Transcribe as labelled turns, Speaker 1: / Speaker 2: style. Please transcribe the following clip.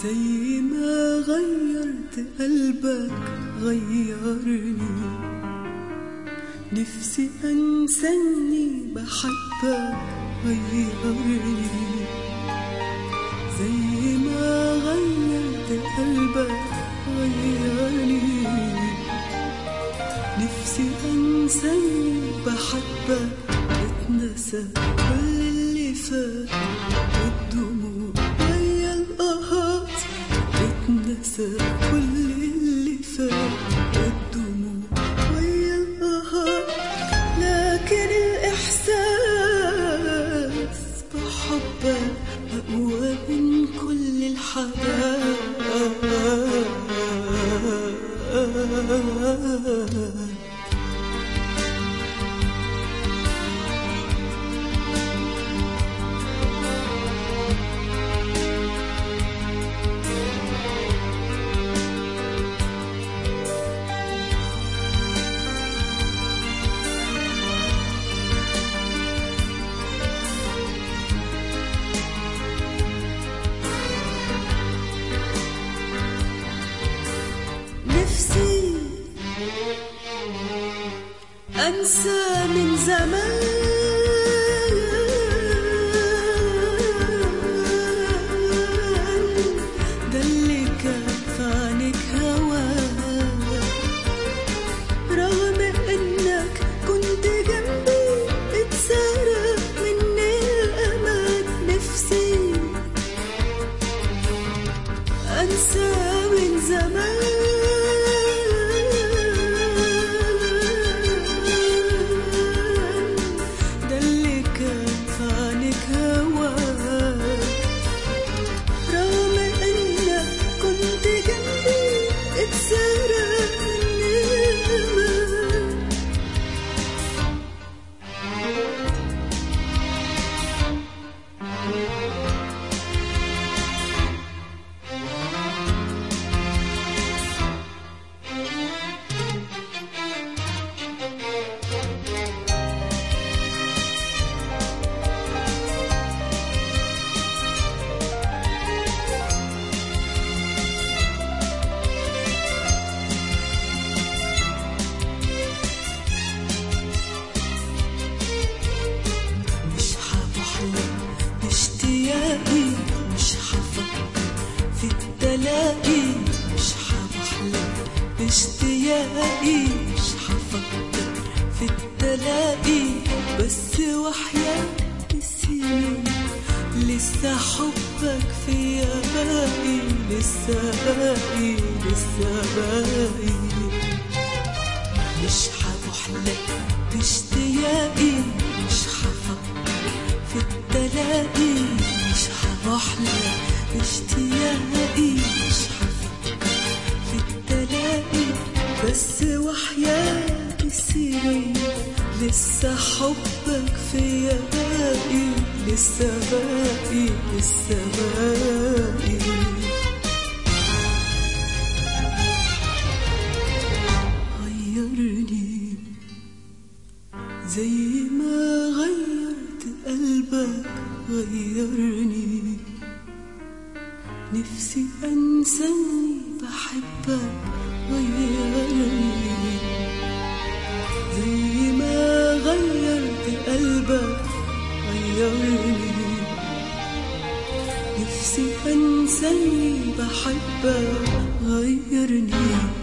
Speaker 1: زي ما غيرت قلبك غيرني، نفسي أنسى إني بحبك غيرني. زي ما غيرت قلبك غيرني، نفسي أنسى إني بحبك واتنسى كل اللي فات والدموع ويا القهات. اتنسى كل اللي فات والدموع ويا القهات، لكن الإحساس بحبك أقوى من كل الحياة. نفسي أنسى من زمان ده اللي كان في عينك هواه، رغم إنك كنت جنبي اتسرق مني الأمان. نفسي أنسى من زمان مش حفكر في التلاقي، مش حبحلم باشتياقي، مش حفكر في التلاقي. بس وحياة السنين لسه حبك فيا باقي، لسه باقي لسه باقي. مش حبحلم باشتياقي، مش حفكر في التلاقي، مش حبحلم باشتياقي، مش حفكر في التلاقي. بس وحياة السنين لسه حبك فيا باقي، لسه باقي لسه باقي. غيرني زي ما غيرت قلبك غيرني، نفسي أنسى إني بحبك غيرني. زي ما غيرت قلبك غيرني، نفسي أنسى إني بحبك غيرني.